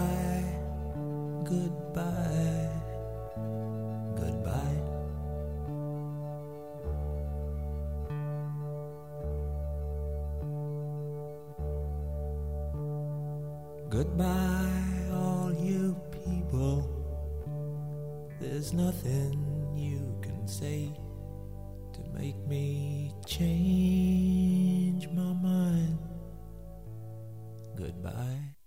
Goodbye, goodbye, goodbye. Goodbye, all you people. There's nothing you can say to make me change my mind. Goodbye.